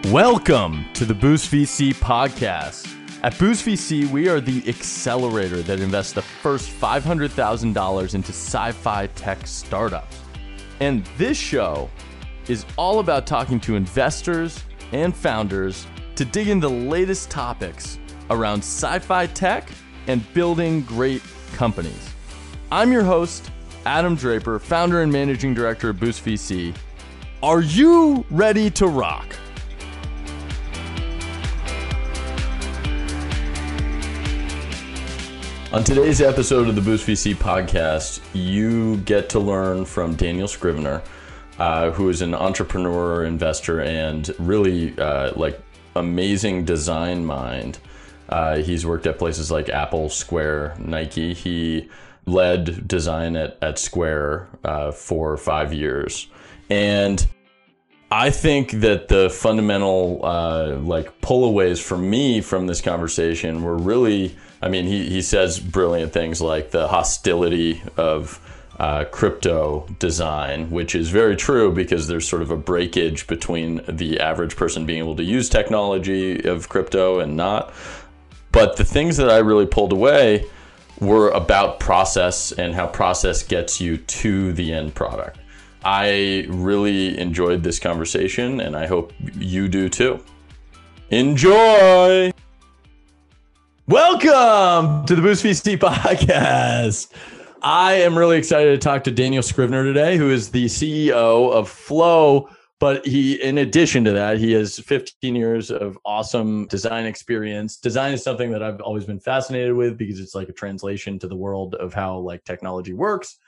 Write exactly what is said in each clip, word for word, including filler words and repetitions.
Welcome to the Boost V C podcast. At Boost V C, we are the accelerator that invests the first five hundred thousand dollars into sci-fi tech startups. And this show is all about talking to investors and founders to dig into the latest topics around sci-fi tech and building great companies. I'm your host, Adam Draper, founder and managing director of Boost V C. Are you ready to rock? On today's episode of the Boost V C podcast, you get to learn from Daniel Scrivener, uh, who is an entrepreneur, investor, and really uh, like amazing design mind. Uh, he's worked at places like Apple, Square, Nike. He led design at, at Square uh, for five years. And I think that the fundamental uh, like pullaways for me from this conversation were really, I mean, he, he says brilliant things like the hostility of uh, crypto design, which is very true because there's sort of a breakage between the average person being able to use technology of crypto and not. But the things that I really pulled away were about process and how process gets you to the end product. I really enjoyed this conversation, and I hope you do too. Enjoy! Welcome to the Boost V C podcast. I am really excited to talk to Daniel Scrivener today, who is the C E O of Flow. But he, in addition to that, he has fifteen years of awesome design experience. Design is something that I've always been fascinated with because it's like a translation to the world of how like technology works.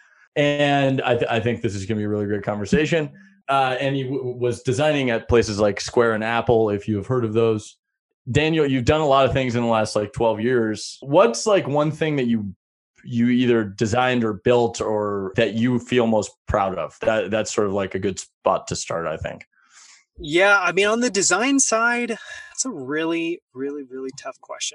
And I, th- I think this is going to be a really great conversation. Uh, and he w- was designing at places like Square and Apple, if you have heard of those. Daniel, you've done a lot of things in the last like twelve years. What's like one thing that you you either designed or built or that you feel most proud of? That That's sort of like a good spot to start, I think. Yeah, I mean, on the design side, that's a really, really, really tough question.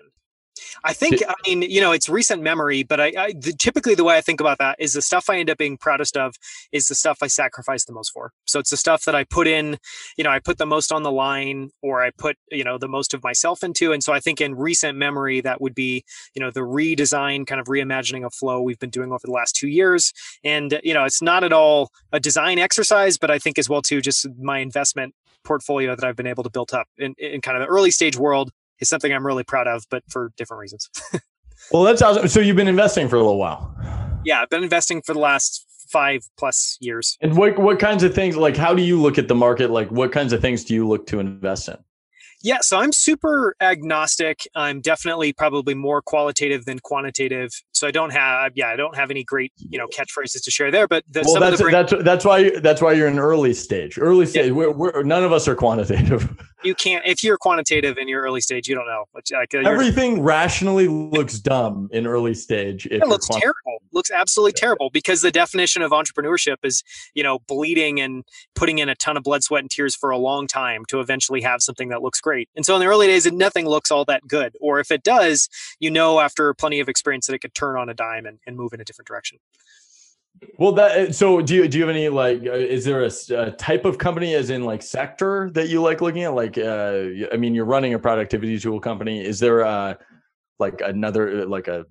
I think, I mean, you know, it's recent memory, but I, I the, typically the way I think about that is the stuff I end up being proudest of is the stuff I sacrifice the most for. So it's the stuff that I put in, you know, I put the most on the line, or I put, you know, the most of myself into. And so I think in recent memory, that would be, you know, the redesign, kind of reimagining of Flow we've been doing over the last two years. And, you know, it's not at all a design exercise, but I think as well, too, just my investment portfolio that I've been able to build up in, in kind of the early stage world is something I'm really proud of, but for different reasons. Well, that's awesome. So you've been investing for a little while. Yeah, I've been investing for the last five plus years. And what what kinds of things, like how do you look at the market? Like what kinds of things do you look to invest in? Yeah, so I'm super agnostic. I'm definitely probably more qualitative than quantitative. So I don't have, yeah, I don't have any great, you know, catchphrases to share there. But the, well, some that's of the brain- that's that's why that's why you're in early stage. Early stage. Yeah. We're, we're none of us are quantitative. You can't. If you're quantitative in your early stage, you don't know. Like, everything rationally looks dumb in early stage. If it looks quant- terrible. Looks absolutely yeah. terrible because the definition of entrepreneurship is, you know, bleeding and putting in a ton of blood, sweat, and tears for a long time to eventually have something that looks great. And so in the early days, nothing looks all that good. Or if it does, you know, after plenty of experience that it could turn on a dime and, and move in a different direction. Well, that so do you do you have any like is there a, a type of company as in like sector that you like looking at? Like, uh, I mean, you're running a productivity tool company. Is there a like another like a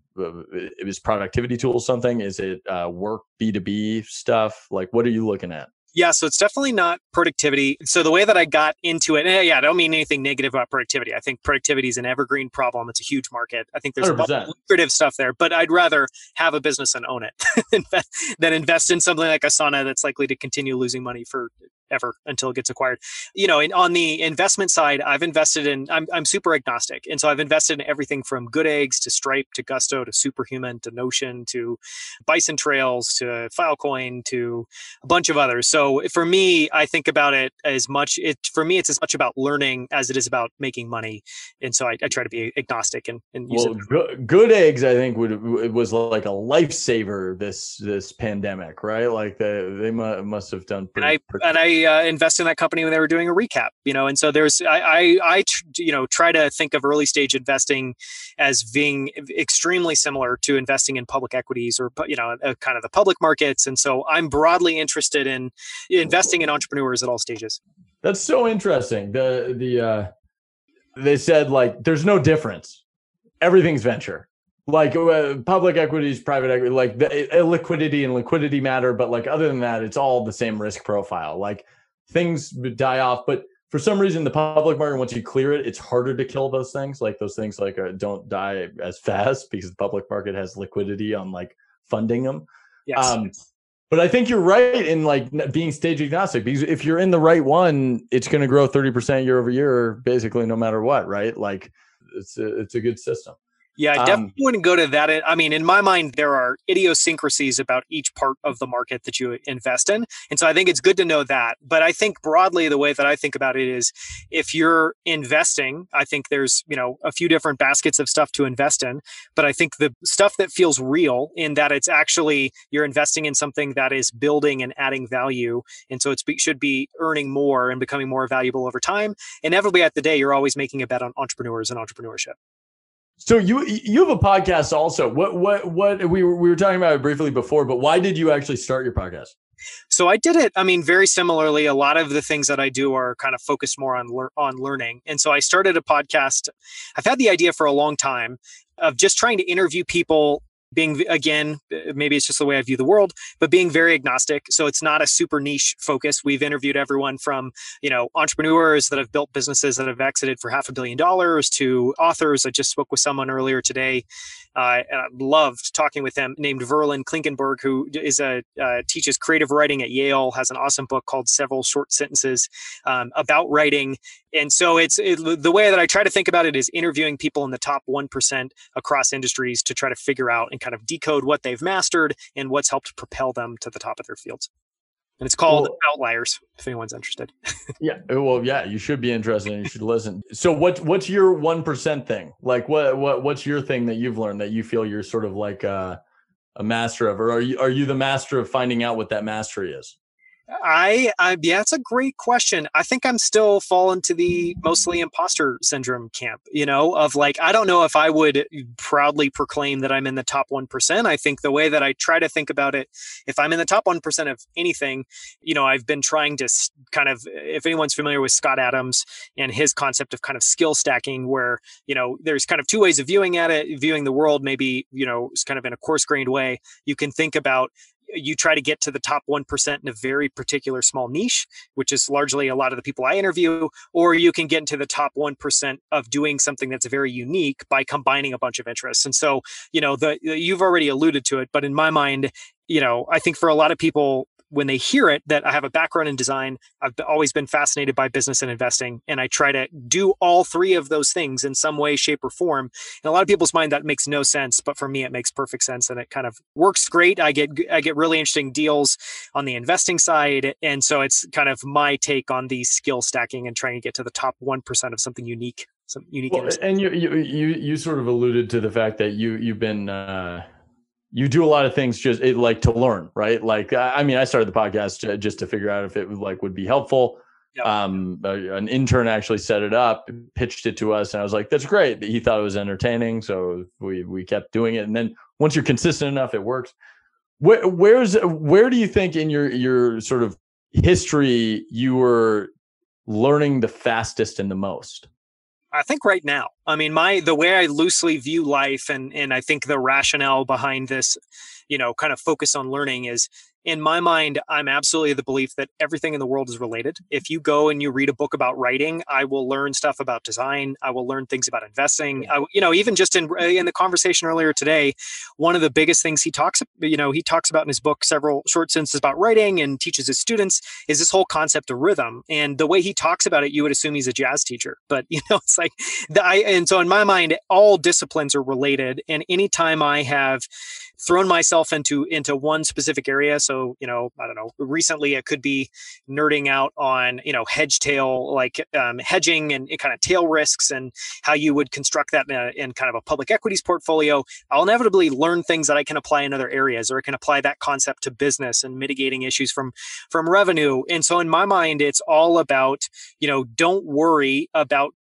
is productivity tool something? Is it uh, work B two B stuff? Like, what are you looking at? Yeah, so it's definitely not productivity. So the way that I got into it, yeah, I don't mean anything negative about productivity. I think productivity is an evergreen problem. It's a huge market. I think there's one hundred percent a lot of lucrative stuff there, but I'd rather have a business and own it than invest in something like Asana that's likely to continue losing money for ever until it gets acquired. You know, and on the investment side, I've invested in, I'm, I'm super agnostic. And so I've invested in everything from Good Eggs to Stripe to Gusto to Superhuman to Notion to Bison Trails to Filecoin to a bunch of others. So for me, I think about it as much, it for me, it's as much about learning as it is about making money. And so I, I try to be agnostic and, and use well, it. Good, Good Eggs, I think would it was like a lifesaver this this pandemic, right? Like they, they must have done pretty, and I, pretty and I uh, invest in that company when they were doing a recap, you know, and so there's, I, I, I, you know, try to think of early stage investing as being extremely similar to investing in public equities or, you know, uh, kind of the public markets. And so I'm broadly interested in investing in entrepreneurs at all stages. That's so interesting. The, the, uh, they said like, there's no difference. Everything's venture. Like uh, public equities, private equity, like the, uh, liquidity and liquidity matter. But like, other than that, it's all the same risk profile. Like things die off, but for some reason, the public market, once you clear it, it's harder to kill those things. Like those things like uh, don't die as fast because the public market has liquidity on like funding them. Yes. Um, but I think you're right in like being stage agnostic, because if you're in the right one, it's going to grow thirty percent year over year, basically no matter what, right? Like it's a, it's a good system. Yeah, I definitely um, wouldn't go to that. I mean, in my mind, there are idiosyncrasies about each part of the market that you invest in. And so I think it's good to know that. But I think broadly, the way that I think about it is if you're investing, I think there's, you know, a few different baskets of stuff to invest in. But I think the stuff that feels real in that it's actually you're investing in something that is building and adding value. And so it should be earning more and becoming more valuable over time. Inevitably, at the day, you're always making a bet on entrepreneurs and entrepreneurship. So you you have a podcast also. What what what we were we were talking about it briefly before, but why did you actually start your podcast? So I did it. I mean, very similarly. A lot of the things that I do are kind of focused more on lear- on learning, and so I started a podcast. I've had the idea for a long time of just trying to interview people. Being, again, maybe it's just the way I view the world, but being very agnostic. So it's not a super niche focus. We've interviewed everyone from, you know, entrepreneurs that have built businesses that have exited for half a billion dollars to authors. I just spoke with someone earlier today. Uh, and I loved talking with them, named Verlin Klinkenberg, who is a uh, teaches creative writing at Yale, has an awesome book called Several Short Sentences um, about writing. And so it's it, the way that I try to think about it is interviewing people in the top one percent across industries to try to figure out and kind of decode what they've mastered and what's helped propel them to the top of their fields. And it's called well, Outliers, if anyone's interested. yeah. Well, yeah, you should be interested and you should listen. So what, what's your one percent thing? Like what, what, what's your thing that you've learned that you feel you're sort of like a, a master of, or are you, are you the master of finding out what that mastery is? I, I, yeah, it's a great question. I think I'm still falling to the mostly imposter syndrome camp, you know, of like, I don't know if I would proudly proclaim that I'm in the top one percent. I think the way that I try to think about it, if I'm in the top one percent of anything, you know, I've been trying to kind of, if anyone's familiar with Scott Adams and his concept of kind of skill stacking, where, you know, there's kind of two ways of viewing at it, viewing the world, maybe, you know, kind of in a coarse grained way. You can think about, you try to get to the top one percent in a very particular small niche, which is largely a lot of the people I interview, or you can get into the top one percent of doing something that's very unique by combining a bunch of interests. And so, you know, the, you've already alluded to it, but in my mind, you know, I think for a lot of people, when they hear it, that I have a background in design, I've always been fascinated by business and investing, and I try to do all three of those things in some way, shape, or form. In a lot of people's mind, that makes no sense, but for me, it makes perfect sense, and it kind of works great. I get I get really interesting deals on the investing side, and so it's kind of my take on the skill stacking and trying to get to the top one percent of something unique, some unique. Well, and you you you you sort of alluded to the fact that you you've been. Uh... You do a lot of things just it, like to learn, right? Like, I mean, I started the podcast to, just to figure out if it like would be helpful. Yep. Um, a, an intern actually set it up, pitched it to us, and I was like, "That's great." He thought it was entertaining, so we we kept doing it. And then once you're consistent enough, it works. Where where's where do you think in your your sort of history you were learning the fastest and the most? I think right now, I mean, my, the way I loosely view life and, and I think the rationale behind this, you know, kind of focus on learning is, in my mind, I'm absolutely of the belief that everything in the world is related. If you go and you read a book about writing, I will learn stuff about design. I will learn things about investing. I, you know, even just in in the conversation earlier today, one of the biggest things he talks, you know, he talks about in his book, Several Short Sentences about Writing, and teaches his students, is this whole concept of rhythm. And the way he talks about it, you would assume he's a jazz teacher, but you know, it's like the, I. And so in my mind, all disciplines are related. And anytime I have thrown myself into into one specific area. So, you know, I don't know, recently it could be nerding out on, you know, hedge tail, like um, hedging and kind of tail risks and how you would construct that in, a, in kind of a public equities portfolio. I'll inevitably learn things that I can apply in other areas, or I can apply that concept to business and mitigating issues from, from revenue. And so in my mind, it's all about, you know, don't worry about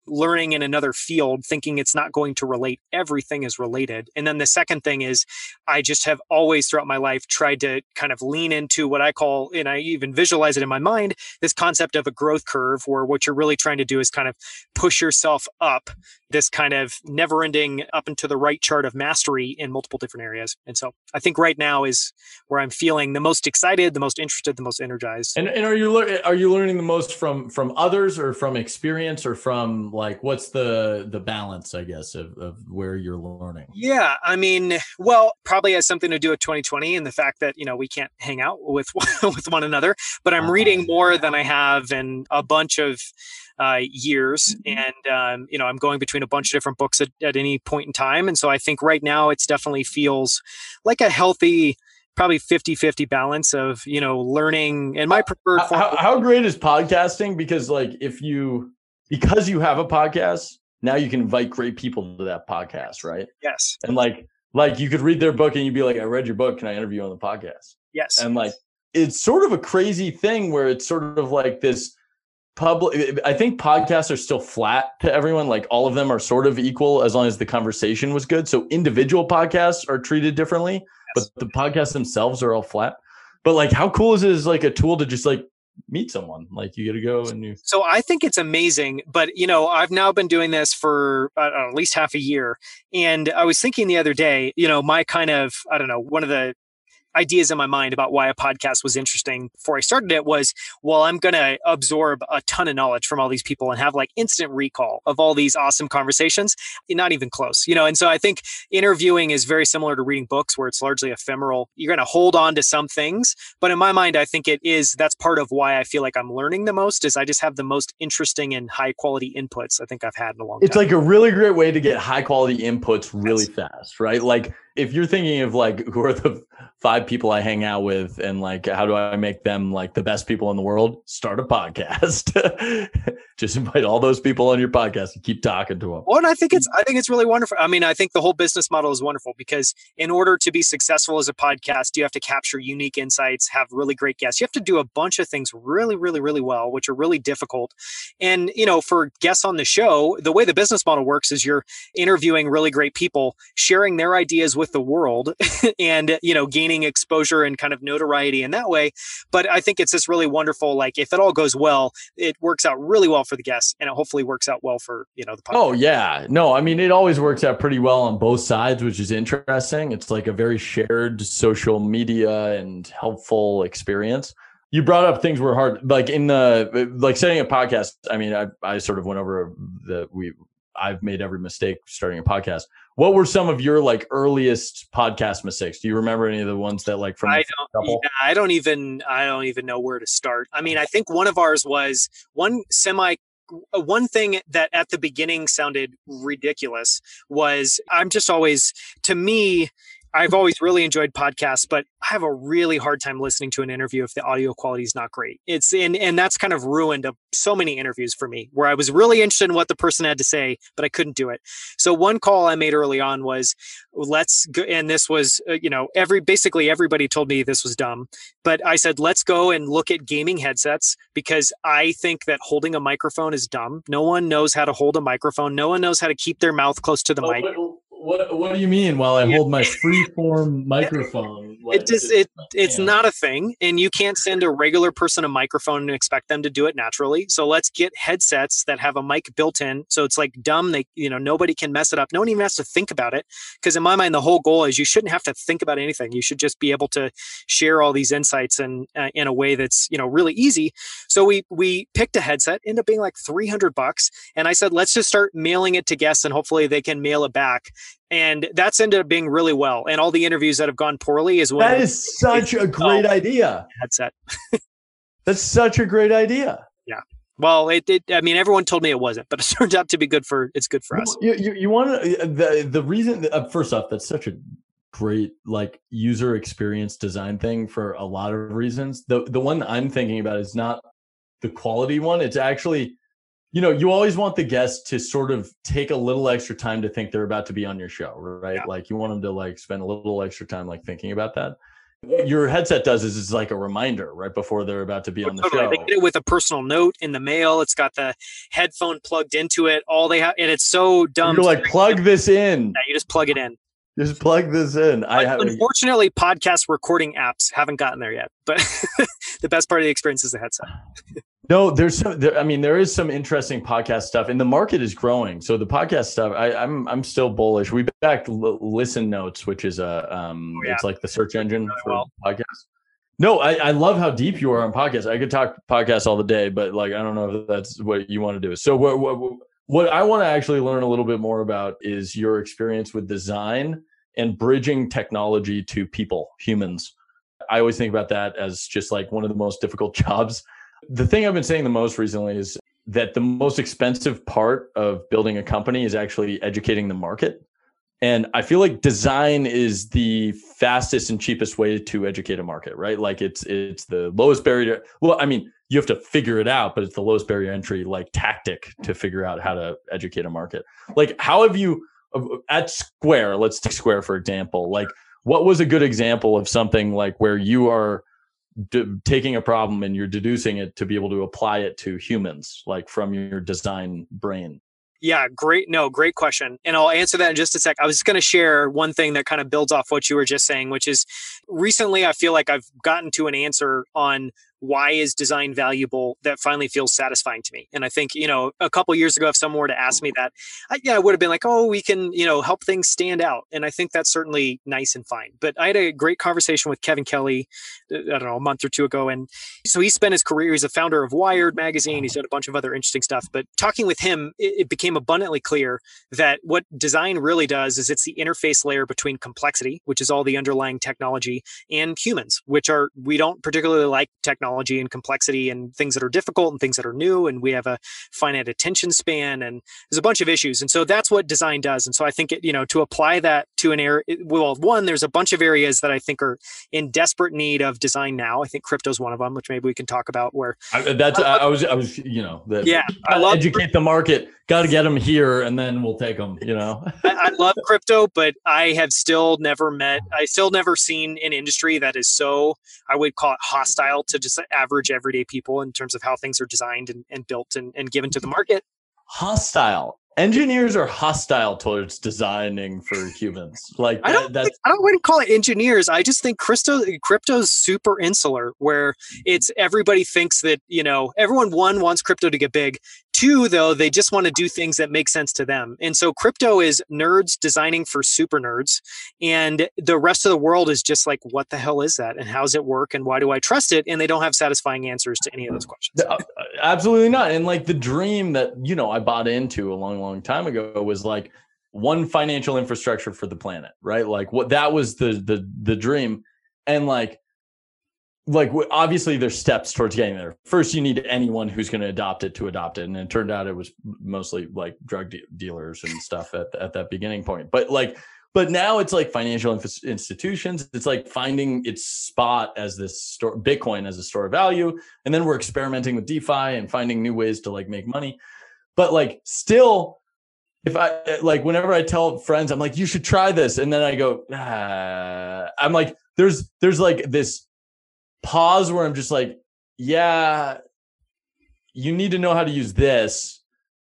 learning in another field, thinking it's not going to relate. Everything is related. And then the second thing is I just have always throughout my life tried to kind of lean into what I call, and I even visualize it in my mind, this concept of a growth curve, where what you're really trying to do is kind of push yourself up this kind of never ending up into the right chart of mastery in multiple different areas. And so I think right now is where I'm feeling the most excited, the most interested, the most energized. And, and are you lear- are you learning the most from from others, or from experience, or from like, what's the the balance, I guess, of, of where you're learning? Yeah, I mean, well, probably has something to do with twenty twenty and the fact that, you know, we can't hang out with with one another, but I'm reading more than I have in a bunch of Uh, years. And, um, you know, I'm going between a bunch of different books at, at any point in time. And so I think right now it's definitely feels like a healthy, probably fifty-fifty balance of, you know, learning and my preferred form. How, how great is podcasting? Because like, if you, because you have a podcast, now you can invite great people to that podcast, right? Yes. And like, like you could read their book and you'd be like, I read your book. Can I interview you on the podcast? Yes. And like, it's sort of a crazy thing where it's sort of like this, public. I think podcasts are still flat to everyone. Like all of them are sort of equal as long as the conversation was good. So individual podcasts are treated differently, yes, but the podcasts themselves are all flat. But like, how cool is it as like a tool to just like meet someone? Like you get to go and you. So I think it's amazing, but you know, I've now been doing this for uh, at least half a year. And I was thinking the other day, you know, my kind of, I don't know, one of the ideas in my mind about why a podcast was interesting before I started it was, well, I'm going to absorb a ton of knowledge from all these people and have like instant recall of all these awesome conversations. Not even close, you know? And so I think interviewing is very similar to reading books where it's largely ephemeral. You're going to hold on to some things, but in my mind, I think it is, that's part of why I feel like I'm learning the most is I just have the most interesting and high quality inputs I think I've had in a long it's time. It's like a really great way to get high quality inputs really yes. fast, right? Like if you're thinking of like, who are the five people I hang out with and like, how do I make them like the best people in the world? Start a podcast. Just invite all those people on your podcast and keep talking to them. Well, and I think it's, I think it's really wonderful. I mean, I think the whole business model is wonderful because in order to be successful as a podcast, you have to capture unique insights, have really great guests. You have to do a bunch of things really, really, really well, which are really difficult. And, you know, for guests on the show, the way the business model works is you're interviewing really great people, sharing their ideas with the world and, you know, gaining exposure and kind of notoriety in that way. But I think it's this really wonderful, like if it all goes well, it works out really well for the guests and it hopefully works out well for, you know, the podcast. Oh yeah. No, I mean, it always works out pretty well on both sides, which is interesting. It's like a very shared social media and helpful experience. You brought up things were hard, like in the, like setting a podcast. I mean, I, I sort of went over the, we, I've made every mistake starting a podcast. What were some of your like earliest podcast mistakes? Do you remember any of the ones that like from I don't, yeah, I don't even, I don't even know where to start. I mean, I think one of ours was one semi, one thing that at the beginning sounded ridiculous was I'm just always, to me, I've always really enjoyed podcasts, but I have a really hard time listening to an interview if the audio quality is not great. It's and and that's kind of ruined a, so many interviews for me where I was really interested in what the person had to say, but I couldn't do it. So one call I made early on was let's go, and this was uh, you know every basically everybody told me this was dumb, but I said let's go and look at gaming headsets because I think that holding a microphone is dumb. No one knows how to hold a microphone. No one knows how to keep their mouth close to the oh, mic. What What do you mean? While I hold my freeform microphone, like, it just it it's yeah. not a thing, and you can't send a regular person a microphone and expect them to do it naturally. So let's get headsets that have a mic built in, so it's like dumb. They you know nobody can mess it up. No one even has to think about it, because in my mind the whole goal is you shouldn't have to think about anything. You should just be able to share all these insights in uh, in a way that's you know really easy. So we we picked a headset, ended up being like three hundred bucks, and I said let's just start mailing it to guests, and hopefully they can mail it back. And that's ended up being really well. And all the interviews that have gone poorly is when that is such a great oh, idea. Headset. That's such a great idea. Yeah. Well, it, it. I mean, everyone told me it wasn't, but it turned out to be good for. It's good for us. You you, you want to the the reason. Uh, first off, that's such a great like user experience design thing for a lot of reasons. The the one I'm thinking about is not the quality one. It's actually. You know, you always want the guest to sort of take a little extra time to think they're about to be on your show, right? Yeah. Like you want them to like spend a little extra time like thinking about that. what your headset does is it's like a reminder right before they're about to be on the totally. show. They get it with a personal note in the mail. It's got the headphone plugged into it. All they have, and it's so dumb. You're like, plug this in. Yeah, you just plug it in. Just plug this in. I have, unfortunately, podcast recording apps haven't gotten there yet, but the best part of the experience is the headset. No, there's some, there, I mean, there is some interesting podcast stuff, and the market is growing. So the podcast stuff, I, I'm I'm still bullish. We backed L- Listen Notes, which is a um, oh, yeah. it's like the search engine really for well. podcasts. No, I, I love how deep you are on podcasts. I could talk podcasts all the day, but like I don't know if that's what you want to do. So what what, what I want to actually learn a little bit more about is your experience with design and bridging technology to people, humans. I always think about that as just like one of the most difficult jobs. The thing I've been saying the most recently is that the most expensive part of building a company is actually educating the market. And I feel like design is the fastest and cheapest way to educate a market, right? Like it's it's the lowest barrier. Well, I mean, you have to figure it out, but it's the lowest barrier entry like tactic to figure out how to educate a market. Like how have you at Square, let's take Square for example, like what was a good example of something like where you are d- taking a problem and you're deducing it to be able to apply it to humans, like from your design brain? Yeah, great. No, great question. And I'll answer that in just a sec. I was just going to share one thing that kind of builds off what you were just saying, which is recently I feel like I've gotten to an answer on why is design valuable that finally feels satisfying to me. And I think, you know, a couple of years ago, if someone were to ask me that, I, yeah, I would have been like, oh, we can, you know, help things stand out. And I think that's certainly nice and fine. But I had a great conversation with Kevin Kelly, I don't know, a month or two ago. And so he spent his career, he's a founder of Wired magazine. He's done a bunch of other interesting stuff. But talking with him, it, it became abundantly clear that what design really does is it's the interface layer between complexity, which is all the underlying technology, and humans, which are, we don't particularly like technology and complexity and things that are difficult and things that are new. And we have a finite attention span and there's a bunch of issues. And so that's what design does. And so I think, it, you know, to apply that to an area, well, one, there's a bunch of areas that I think are in desperate need of design now. I think crypto is one of them, which maybe we can talk about where. I, that's, I, I was, I was, you know, that, yeah, I love educate the market. Got to get them here and then we'll take them, you know. I, I love crypto, but I have still never met, I still never seen an industry that is so, I would call it hostile to just average everyday people in terms of how things are designed and, and built and, and given to the market. Hostile. Engineers are hostile towards designing for humans. Like I don't, that's, think, I don't want to call it engineers. I just think crypto crypto's super insular, where it's everybody thinks that, you know, everyone one wants crypto to get big. Two, though, they just want to do things that make sense to them. And so crypto is nerds designing for super nerds. And the rest of the world is just like, what the hell is that? And how does it work? And why do I trust it? And they don't have satisfying answers to any of those questions. Absolutely not. And like the dream that, you know, I bought into a long, long time ago was like one financial infrastructure for the planet, right? Like what that was the the the dream. And like, like obviously there's steps towards getting there. First, you need anyone who's going to adopt it to adopt it. And it turned out it was mostly like drug de- dealers and stuff at, at that beginning point. But like, but now it's like financial inf- institutions. It's like finding its spot as this store, Bitcoin as a store of value. And then we're experimenting with DeFi and finding new ways to like make money. But like still, if I like, whenever I tell friends, I'm like, you should try this. And then I go, ah. I'm like, there's, there's like this pause where I'm just like, yeah, you need to know how to use this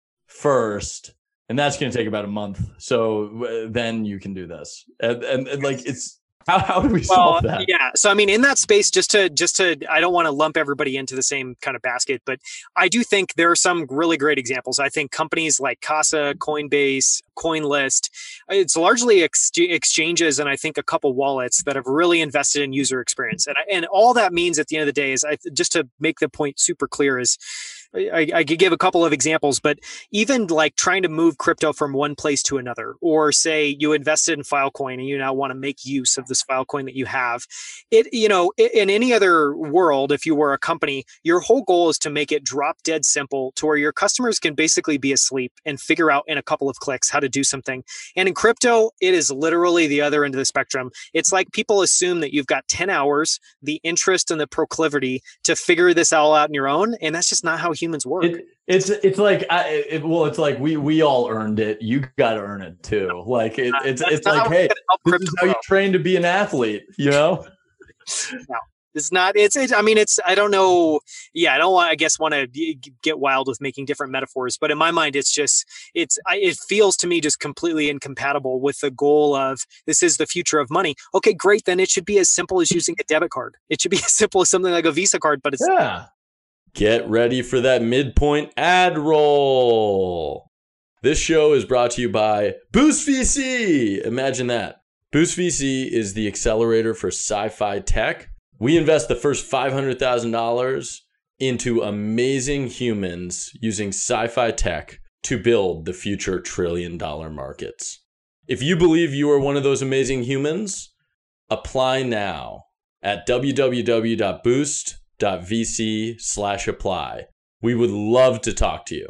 first. And that's going to take about a month. So then you can do this. And, and, and like, it's, how, how do we solve well, that? Yeah. So, I mean, in that space, just to, just to, I don't want to lump everybody into the same kind of basket, but I do think there are some really great examples. I think companies like Casa, Coinbase, CoinList, it's largely ex- exchanges and I think a couple wallets that have really invested in user experience. And, I, and all that means at the end of the day is, I, just to make the point super clear, is I, I could give a couple of examples, but even like trying to move crypto from one place to another, or say you invested in Filecoin and you now want to make use of this Filecoin that you have. It, you know, in any other world, if you were a company, your whole goal is to make it drop dead simple to where your customers can basically be asleep and figure out in a couple of clicks how to do something. And in crypto, it is literally the other end of the spectrum. It's like people assume that you've got ten hours, the interest and the proclivity to figure this all out on your own. And that's just not how humans work. It, it's it's like I, it, well, it's like we we all earned it. You got to earn it too. Like it, it's That's it's like, hey, this is how you train to be an athlete. You know. no. It's not, it's, it, I mean, it's, I don't know. Yeah, I don't want, I guess, want to get wild with making different metaphors, but in my mind, it's just, it's, I, it feels to me just completely incompatible with the goal of this is the future of money. Okay, great. Then it should be as simple as using a debit card. It should be as simple as something like a Visa card, but it's. Yeah. Get ready for that midpoint ad roll. This show is brought to you by Boost V C. Imagine that. Boost V C is the accelerator for sci-fi tech. We invest the first five hundred thousand dollars into amazing humans using sci-fi tech to build the future trillion dollar markets. If you believe you are one of those amazing humans, apply now at www.boost.vc slash apply. We would love to talk to you.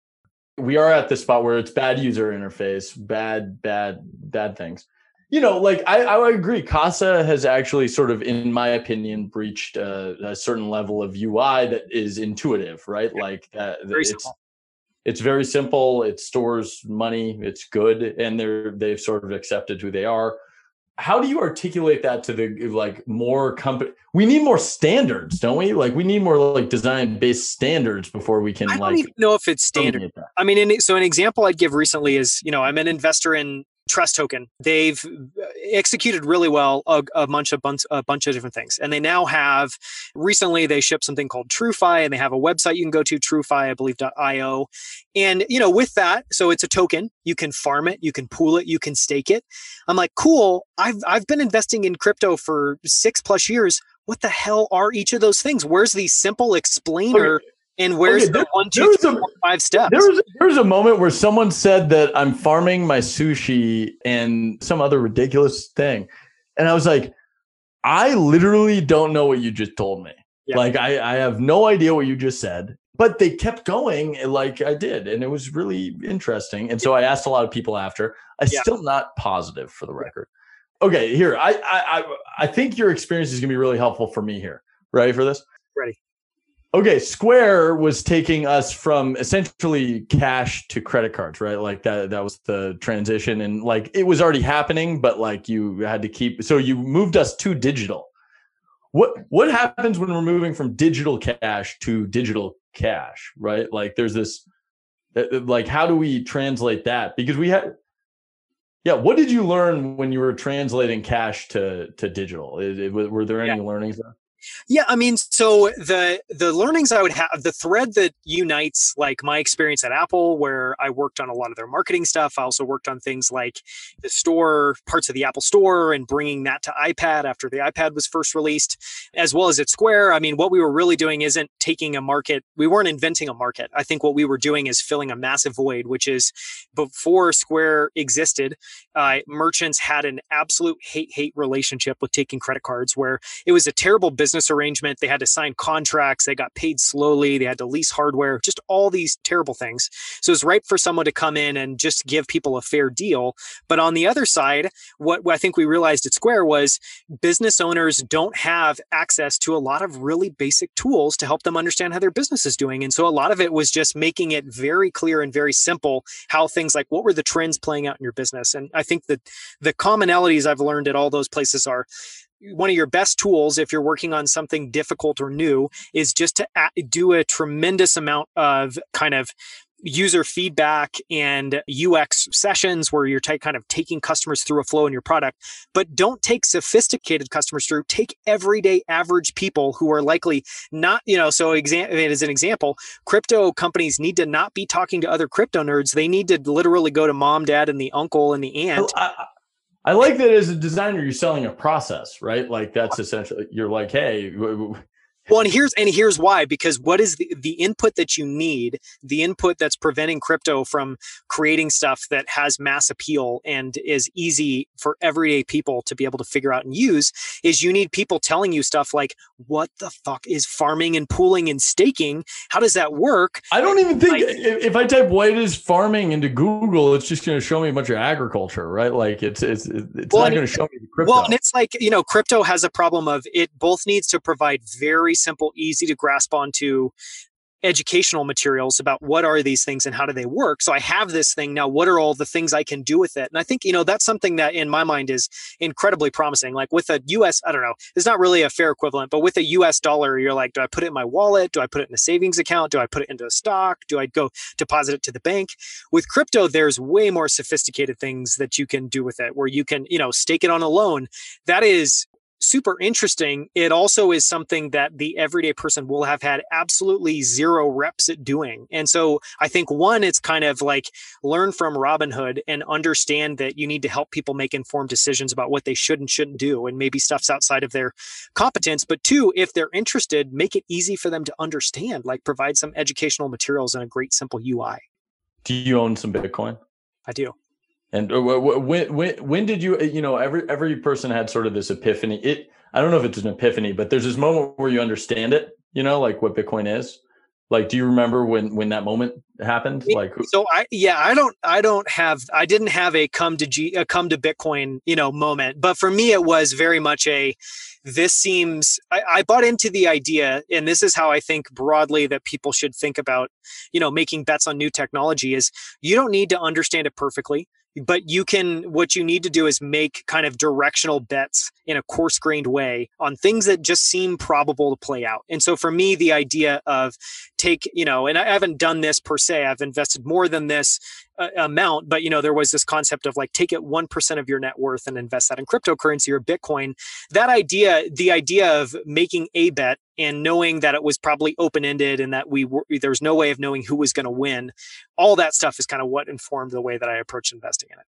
We are at the spot where it's bad user interface, bad, bad, bad things. You know, like I, I agree. Casa has actually sort of, in my opinion, breached a, a certain level of U I that is intuitive, right? Yeah. Like uh, very it's simple. It's very simple. It stores money. It's good, and they're they've sort of accepted who they are. How do you articulate that to the like more company? We need more standards, don't we? Like we need more like design based standards before we can. I don't like, even know if it's standard. I mean, in, so an example I'd give recently is, you know, I'm an investor in Trust Token. They've executed really well a, a bunch of bunch, a bunch of different things, and they now have. Recently, they shipped something called TrueFi, and they have a website you can go to, TrueFi, I believe .io. And you know, with that, so it's a token. You can farm it, you can pool it, you can stake it. I'm like, cool. I've I've been investing in crypto for six plus years. What the hell are each of those things? Where's the simple explainer? Okay. And where's okay, there, the one, two, three, a, four, five steps? There was, there was a moment where someone said that I'm farming my sushi and some other ridiculous thing. And I was like, I literally don't know what you just told me. Yeah. Like, I, I have no idea what you just said. But they kept going like I did. And it was really interesting. And so I asked a lot of people after. I'm yeah. still not positive for the record. Okay, here. I, I, I think your experience is going to be really helpful for me here. Ready for this? Ready. Okay, Square was taking us from essentially cash to credit cards, right? Like that that was the transition, and like it was already happening, but like you had to keep, so you moved us to digital. What what happens when we're moving from digital cash to digital cash, right? Like there's this, like how do we translate that? Because we had, yeah, what did you learn when you were translating cash to to digital? It, it, were there any yeah. learnings there? Yeah, I mean, so the the learnings I would have, the thread that unites like my experience at Apple, where I worked on a lot of their marketing stuff. I also worked on things like the store, parts of the Apple Store, and bringing that to iPad after the iPad was first released, as well as at Square. I mean, what we were really doing isn't taking a market. We weren't inventing a market. I think what we were doing is filling a massive void, which is before Square existed, uh, merchants had an absolute hate-hate relationship with taking credit cards, where it was a terrible business arrangement. They had to sign contracts. They got paid slowly. They had to lease hardware, just all these terrible things. So it's right for someone to come in and just give people a fair deal. But on the other side, what, what I think we realized at Square was business owners don't have access to a lot of really basic tools to help them understand how their business is doing. And so a lot of it was just making it very clear and very simple how things like what were the trends playing out in your business. And I think that the commonalities I've learned at all those places are one of your best tools if you're working on something difficult or new is just to do a tremendous amount of kind of user feedback and U X sessions where you're t- kind of taking customers through a flow in your product, but don't take sophisticated customers through. Take everyday average people who are likely not, you know, so exa- as an example, crypto companies need to not be talking to other crypto nerds. They need to literally go to mom, dad, and the uncle and the aunt. I, I- I like that as a designer, you're selling a process, right? Like that's essentially, you're like, hey. Well, and here's and here's why, because what is the, the input that you need, the input that's preventing crypto from creating stuff that has mass appeal and is easy for everyday people to be able to figure out and use, is you need people telling you stuff like, what the fuck is farming and pooling and staking? How does that work? I don't even think, like, if, if I type what is farming into Google, it's just going to show me a bunch of agriculture, right? Like it's it's it's well, not going to show me the crypto. Well, and it's like, you know, crypto has a problem of it both needs to provide very simple, easy to grasp onto educational materials about what are these things and how do they work. So I have this thing now. What are all the things I can do with it? And I think, you know, that's something that in my mind is incredibly promising. Like with a U S, I don't know, it's not really a fair equivalent, but with a U S dollar, you're like, do I put it in my wallet? Do I put it in a savings account? Do I put it into a stock? Do I go deposit it to the bank? With crypto, there's way more sophisticated things that you can do with it, where you can, you know, stake it on a loan. That is super interesting. It also is something that the everyday person will have had absolutely zero reps at doing. And so I think, one, it's kind of like learn from Robinhood and understand that you need to help people make informed decisions about what they should and shouldn't do. And maybe stuff's outside of their competence. But two, if they're interested, make it easy for them to understand, like provide some educational materials and a great simple U I. Do you own some Bitcoin? I do. And when when when did you you know every every person had sort of this epiphany. It I don't know if it's an epiphany, but there's this moment where you understand it. You know, like what Bitcoin is. Like, do you remember when when that moment happened? Like, so I yeah I don't I don't have I didn't have a come to G a come to Bitcoin you know moment, but for me it was very much a this seems I, I bought into the idea, and this is how I think broadly that people should think about you know making bets on new technology is you don't need to understand it perfectly. But you can, what you need to do is make kind of directional bets in a coarse-grained way on things that just seem probable to play out. And so for me, the idea of take, you know, and I haven't done this per se, I've invested more than this uh, amount, but, you know, there was this concept of like, take it one percent of your net worth and invest that in cryptocurrency or Bitcoin. That idea, the idea of making a bet and knowing that it was probably open-ended and that we were, there was no way of knowing who was going to win, all that stuff is kind of what informed the way that I approached investing in it.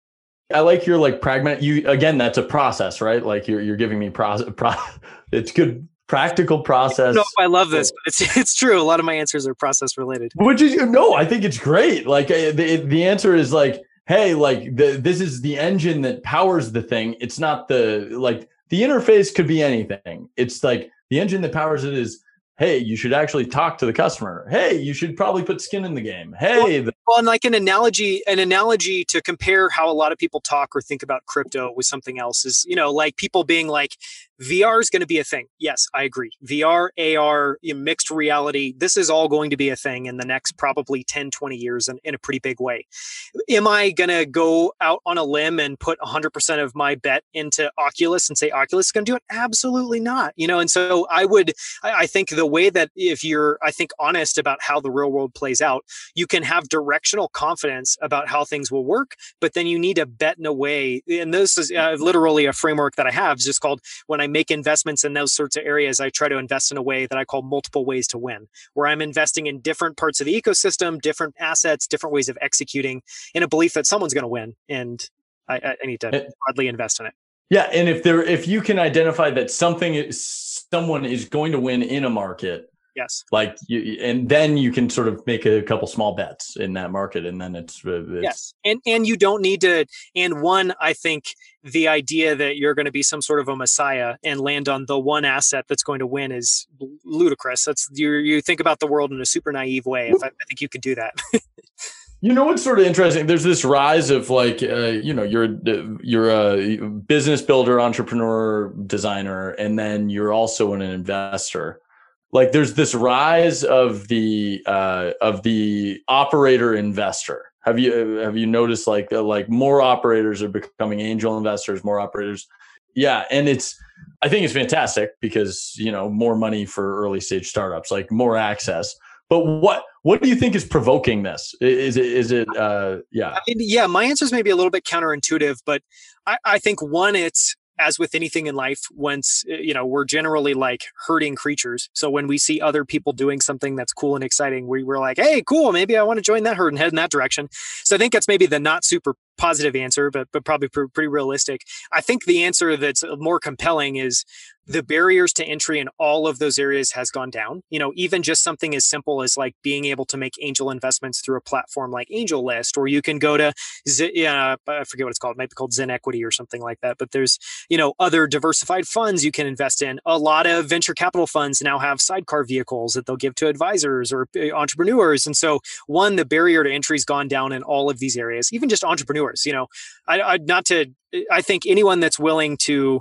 I like your like pragmatic. You again, that's a process, right? Like you're you're giving me process. Pro, it's good practical process. I don't know if I love this, but it's it's true. A lot of my answers are process related. Which is no, I think it's great. Like the the answer is like, hey, like the this is the engine that powers the thing. It's not the like the interface could be anything. It's like the engine that powers it is, hey, you should actually talk to the customer. Hey, you should probably put skin in the game. Hey, well, well, and like an analogy, an analogy to compare how a lot of people talk or think about crypto with something else is, you know, like people being like, V R is going to be a thing. Yes, I agree. V R, A R, mixed reality, this is all going to be a thing in the next probably ten, twenty years in, in a pretty big way. Am I going to go out on a limb and put one hundred percent of my bet into Oculus and say Oculus is going to do it? Absolutely not. You know, and so I would, I, I think the way that if you're, I think, honest about how the real world plays out, you can have directional confidence about how things will work, but then you need to bet in a way, and this is uh, literally a framework that I have, it's just called when I make investments in those sorts of areas, I try to invest in a way that I call multiple ways to win, where I'm investing in different parts of the ecosystem, different assets, different ways of executing in a belief that someone's going to win. And I, I need to broadly invest in it. Yeah. And if there, if you can identify that something is, someone is going to win in a market, yes, like you, and then you can sort of make a couple small bets in that market, and then it's, it's yes, and and you don't need to. And one, I think the idea that you're going to be some sort of a messiah and land on the one asset that's going to win is ludicrous. That's you. You think about the world in a super naive way. If I, I think you could do that. You know what's sort of interesting? There's this rise of like, uh, you know, you're you're a business builder, entrepreneur, designer, and then you're also an investor. Like there's this rise of the uh, of the operator investor. Have you have you noticed like uh, like more operators are becoming angel investors, more operators? Yeah, and it's I think it's fantastic because you know more money for early stage startups, like more access. But what what do you think is provoking this? Is it is it uh, yeah? I mean, yeah, my answer is maybe a little bit counterintuitive, but I, I think one, it's as with anything in life, once, you know, we're generally like herding creatures. So when we see other people doing something that's cool and exciting, we we're like, hey, cool, maybe I want to join that herd and head in that direction. So I think that's maybe the not super positive answer, but but probably pr- pretty realistic. I think the answer that's more compelling is the barriers to entry in all of those areas has gone down. You know, even just something as simple as like being able to make angel investments through a platform like AngelList, or you can go to, Z- uh, I forget what it's called, it might be called Zen Equity or something like that. But there's, you know, other diversified funds you can invest in. A lot of venture capital funds now have sidecar vehicles that they'll give to advisors or entrepreneurs. And so one, the barrier to entry has gone down in all of these areas, even just entrepreneurs. You know, I, I not to, I think anyone that's willing to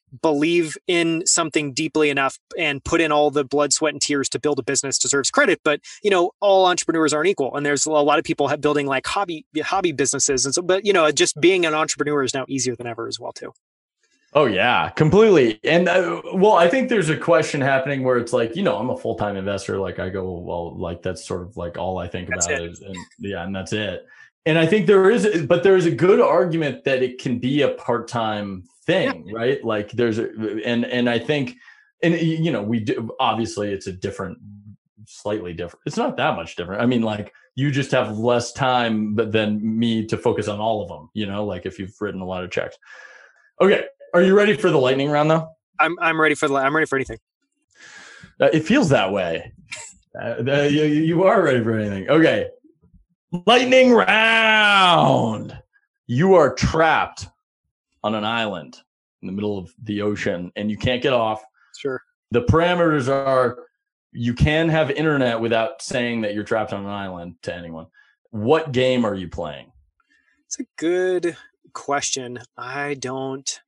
believe in something deeply enough and put in all the blood, sweat, and tears to build a business deserves credit. But, you know, all entrepreneurs aren't equal. And there's a lot of people have building like hobby, hobby businesses. And so, but, you know, just being an entrepreneur is now easier than ever as well, too. Oh, yeah, completely. And uh, well, I think there's a question happening where it's like, you know, I'm a full-time investor. Like I go, well, like that's sort of like all I think that's about it. is, and yeah, and that's it. And I think there is, but there is a good argument that it can be a part-time thing, yeah. right? Like there's a, and, and I think, and you know, we do, obviously it's a different, slightly different. It's not that much different. I mean, like you just have less time than me to focus on all of them, you know, like if you've written a lot of checks. Okay. Are you ready for the lightning round though? I'm, I'm ready for the, I'm ready for anything. Uh, it feels that way. Uh, the, you, you are ready for anything. Okay. Lightning round. You are trapped on an island in the middle of the ocean and you can't get off. Sure. The parameters are you can have internet without saying that you're trapped on an island to anyone. What game are you playing? It's a good question. I don't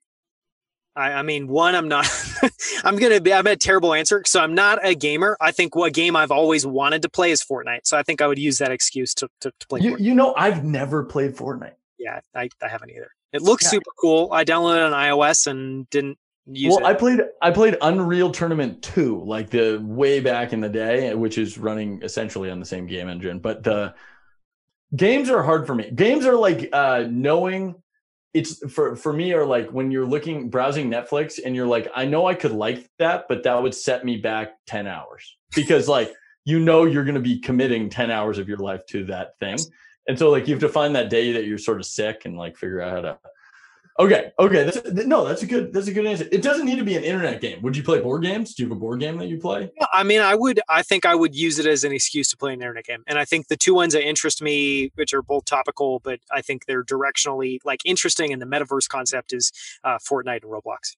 I, I mean, one, I'm not, I'm going to be, I'm a terrible answer. So I'm not a gamer. I think what game I've always wanted to play is Fortnite. So I think I would use that excuse to, to, to play you, Fortnite. You know, I've never played Fortnite. Yeah, I, I haven't either. It looks yeah. super cool. I downloaded it on iOS and didn't use well, it. Well, I played, I played Unreal Tournament two, like the way back in the day, which is running essentially on the same game engine. But the games are hard for me. Games are like uh, knowing it's for, for me are like when you're looking, browsing Netflix and you're like, I know I could like that, but that would set me back ten hours because like, you know, you're going to be committing ten hours of your life to that thing. And so like, you have to find that day that you're sort of sick and like figure out how to, okay. Okay. That's, no, that's a good, that's a good answer. It doesn't need to be an internet game. Would you play board games? Do you have a board game that you play? Yeah, I mean, I would, I think I would use it as an excuse to play an internet game. And I think the two ones that interest me, which are both topical, but I think they're directionally like interesting. And the metaverse concept is uh, Fortnite and Roblox.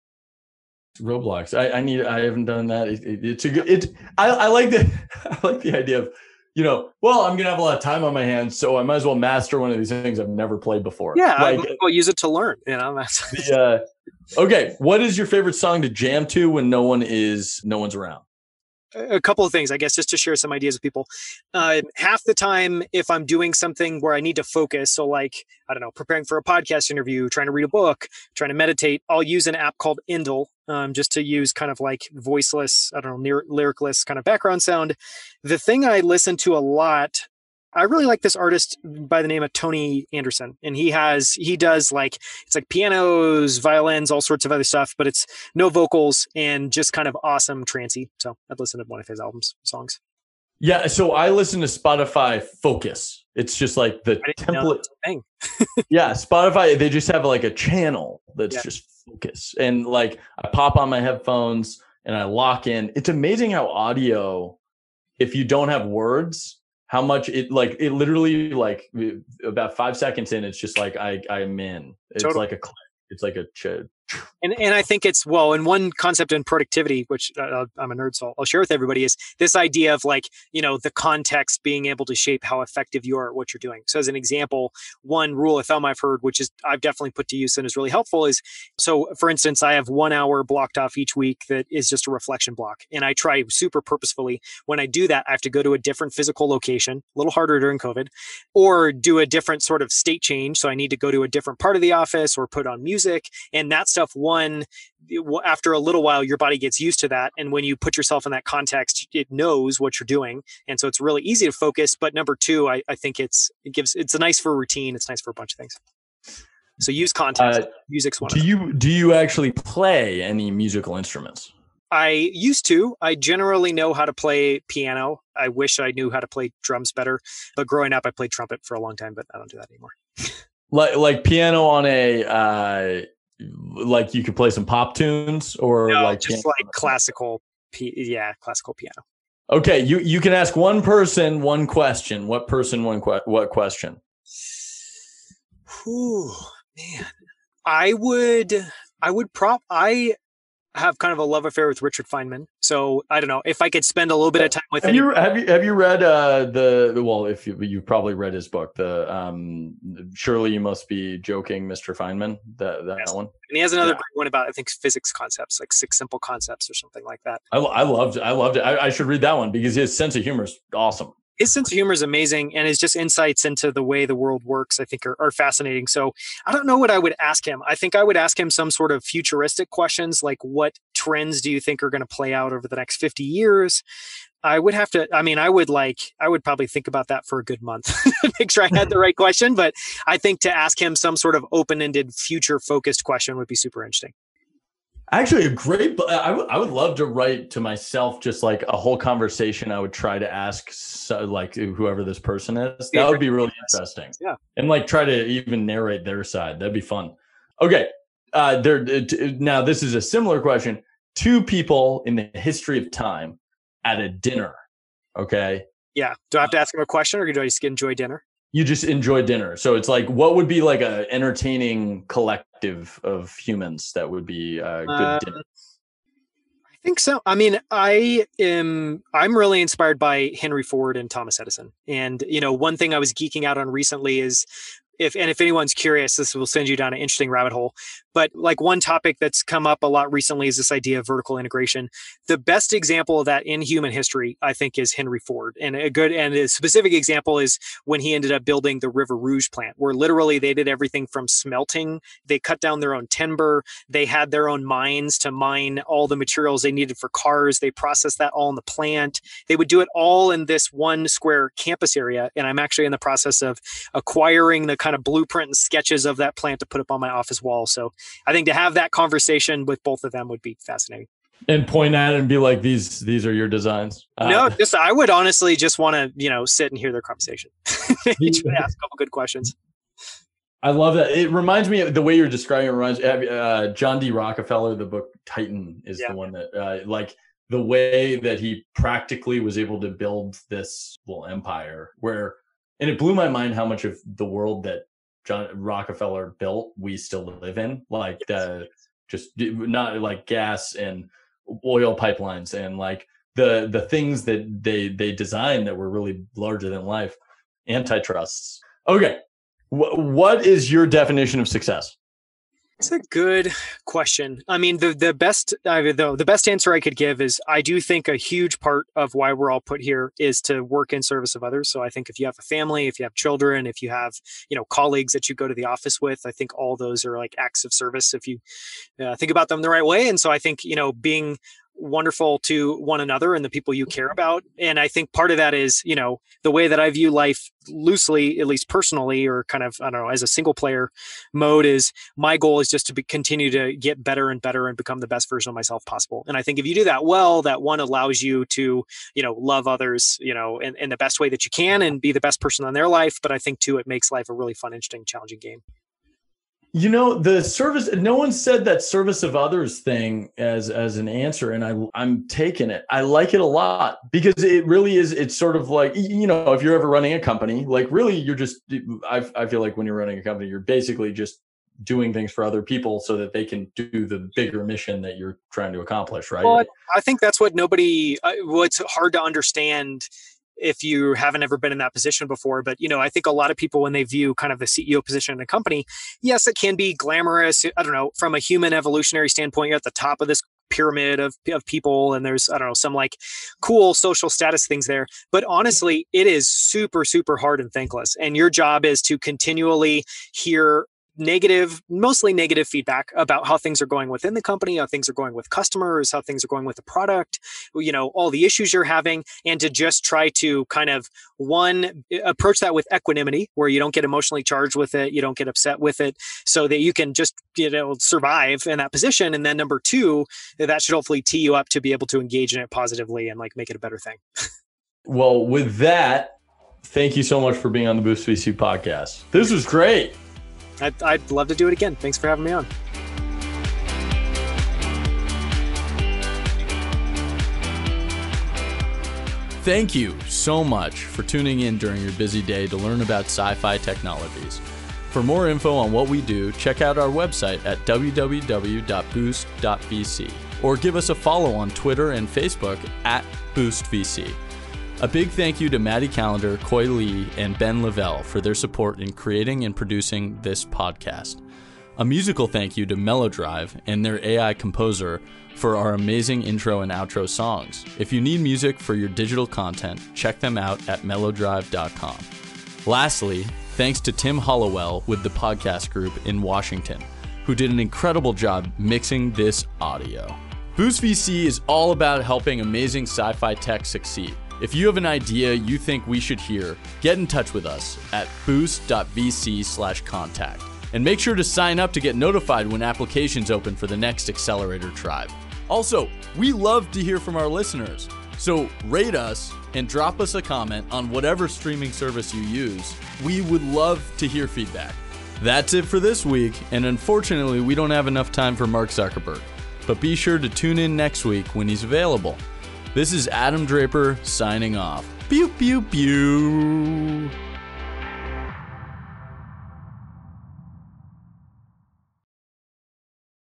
Roblox. I, I need, I haven't done that. It, it, it's a good, it, I, I like the, I like the idea of, you know, well, I'm going to have a lot of time on my hands, so I might as well master one of these things I've never played before. Yeah, like, I will use it to learn, you know. That's the, uh, okay, what is your favorite song to jam to when no one is, no one's around? A couple of things, I guess, just to share some ideas with people. Uh, half the time, if I'm doing something where I need to focus, so like, I don't know, preparing for a podcast interview, trying to read a book, trying to meditate, I'll use an app called Indle, um, just to use kind of like voiceless, I don't know, lyricless kind of background sound. The thing I listen to a lot, I really like this artist by the name of Tony Anderson, and he has, he does like, it's like pianos, violins, all sorts of other stuff, but it's no vocals and just kind of awesome trancey. So I'd listen to one of his albums, songs. Yeah. So I listen to Spotify Focus. It's just like the template thing. Yeah. Spotify, they just have like a channel that's yeah. just focus. And like I pop on my headphones and I lock in. It's amazing how audio, if you don't have words, how much it like it literally like about five seconds in, it's just like I I'm in. It's totally. like a it's like a ch- and and I think it's well, and one concept in productivity, which uh, I'm a nerd, so I'll share with everybody, is this idea of like, you know, the context being able to shape how effective you are at what you're doing. So as an example, one rule of thumb I've heard, which is I've definitely put to use and is really helpful, is so for instance, I have one hour blocked off each week that is just a reflection block, and I try super purposefully when I do that, I have to go to a different physical location, a little harder during COVID, or do a different sort of state change. So I need to go to a different part of the office or put on music, and that stuff. One, after a little while, your body gets used to that. And when you put yourself in that context, it knows what you're doing. And so it's really easy to focus. But number two, I, I think it's, it gives, it's nice for routine. It's nice for a bunch of things. So use context. Uh, Music's one do of them. you, do you actually play any musical instruments? I used to. I generally know how to play piano. I wish I knew how to play drums better. But growing up, I played trumpet for a long time, but I don't do that anymore. like, like piano on a, uh, like you could play some pop tunes or no, like just piano. like classical, p- yeah, classical piano. Okay, you you can ask one person one question. What person one que- what question? Ooh, man, I would I would prop I have kind of a love affair with Richard Feynman. So I don't know if I could spend a little bit of time with have him. You, have you have you read uh, the well? If you you've probably read his book, the um, Surely You Must Be Joking, Mister Feynman. That that yes. one. And he has another yeah. great one about I think physics concepts, like six simple concepts or something like that. I, I loved I loved it. I, I should read that one because his sense of humor is awesome. His sense of humor is amazing, and his just insights into the way the world works, I think, are, are fascinating. So I don't know what I would ask him. I think I would ask him some sort of futuristic questions, like what trends do you think are going to play out over the next fifty years? I would have to, I mean, I would like, I would probably think about that for a good month, make sure I had the right question. But I think to ask him some sort of open-ended, future-focused question would be super interesting. Actually, a great. I, w- I would love to write to myself just like a whole conversation. I would try to ask so, like whoever this person is. That would be really interesting. Yeah, and like try to even narrate their side. That'd be fun. Okay, uh, there. Uh, now this is a similar question. Two people in the history of time at a dinner. Okay. Yeah. Do I have to ask him a question, or do I just enjoy dinner? You just enjoy dinner. So it's like, what would be like a entertaining collective of humans that would be a good uh, dinner? I think so. I mean, I am, I'm really inspired by Henry Ford and Thomas Edison. And, you know, one thing I was geeking out on recently is if, and if anyone's curious, this will send you down an interesting rabbit hole. But like one topic that's come up a lot recently is this idea of vertical integration. The best example of that in human history, I think, is Henry Ford. And a good and a specific example is when he ended up building the River Rouge plant, where literally they did everything from smelting. They cut down their own timber. They had their own mines to mine all the materials they needed for cars. They processed that all in the plant. They would do it all in this one square campus area. And I'm actually in the process of acquiring the kind of blueprint and sketches of that plant to put up on my office wall. So I think to have that conversation with both of them would be fascinating. And point at it and be like, these these are your designs. Uh, no, just I would honestly just want to, you know, sit and hear their conversation. Each would ask a couple good questions. I love that. It reminds me of the way you're describing it reminds uh, John D. Rockefeller, the book Titan is yeah. the one that uh, like the way that he practically was able to build this little empire where, and it blew my mind how much of the world that John Rockefeller built, we still live in, like the just not like gas and oil pipelines and like the the things that they they designed that were really larger than life, antitrusts. Okay, w- what is your definition of success? It's a good question. I mean, the the best uh, the, the best answer I could give is I do think a huge part of why we're all put here is to work in service of others. So I think if you have a family, if you have children, if you have, you know, colleagues that you go to the office with, I think all those are like acts of service if you uh, think about them the right way. And so I think, you know, being wonderful to one another and the people you care about. And I think part of that is, you know, the way that I view life loosely, at least personally, or kind of, I don't know, as a single player mode is my goal is just to be, continue to get better and better and become the best version of myself possible. And I think if you do that well, that one allows you to, you know, love others, you know, in, in the best way that you can and be the best person in their life. But I think too, it makes life a really fun, interesting, challenging game. You know, the service, no one said that service of others thing as as an answer. And I, I'm taking it. I like it a lot because it really is. It's sort of like, you know, if you're ever running a company, like really you're just, I, I feel like when you're running a company, you're basically just doing things for other people so that they can do the bigger mission that you're trying to accomplish, right? Well, I think that's what nobody, uh, what's hard to understand if you haven't ever been in that position before. But, you know, I think a lot of people, when they view kind of the C E O position in a company, yes, it can be glamorous. I don't know, from a human evolutionary standpoint, you're at the top of this pyramid of, of people. And there's, I don't know, some like cool social status things there. But honestly, it is super, super hard and thankless. And your job is to continually hear negative, mostly negative feedback about how things are going within the company, how things are going with customers, how things are going with the product, you know, all the issues you're having, and to just try to kind of one, approach that with equanimity, where you don't get emotionally charged with it, you don't get upset with it, so that you can just, you know, survive in that position. And then number two, that should hopefully tee you up to be able to engage in it positively and like make it a better thing. Well, with that, thank you so much for being on the Boost V C podcast. This was great. I'd, I'd love to do it again. Thanks for having me on. Thank you so much for tuning in during your busy day to learn about sci-fi technologies. For more info on what we do, check out our website at w w w dot boost dot v c or give us a follow on Twitter and Facebook at BoostVC. A big thank you to Maddie Callender, Coy Lee, and Ben Lavelle for their support in creating and producing this podcast. A musical thank you to Mellowdrive and their A I composer for our amazing intro and outro songs. If you need music for your digital content, check them out at mellowdrive dot com. Lastly, thanks to Tim Hollowell with the podcast group in Washington, who did an incredible job mixing this audio. Boost V C is all about helping amazing sci-fi tech succeed. If you have an idea you think we should hear, get in touch with us at boost dot v c slash contact. And make sure to sign up to get notified when applications open for the next Accelerator Tribe. Also, we love to hear from our listeners. So rate us and drop us a comment on whatever streaming service you use. We would love to hear feedback. That's it for this week, and unfortunately, we don't have enough time for Mark Zuckerberg. But be sure to tune in next week when he's available. This is Adam Draper signing off. Pew, pew, pew.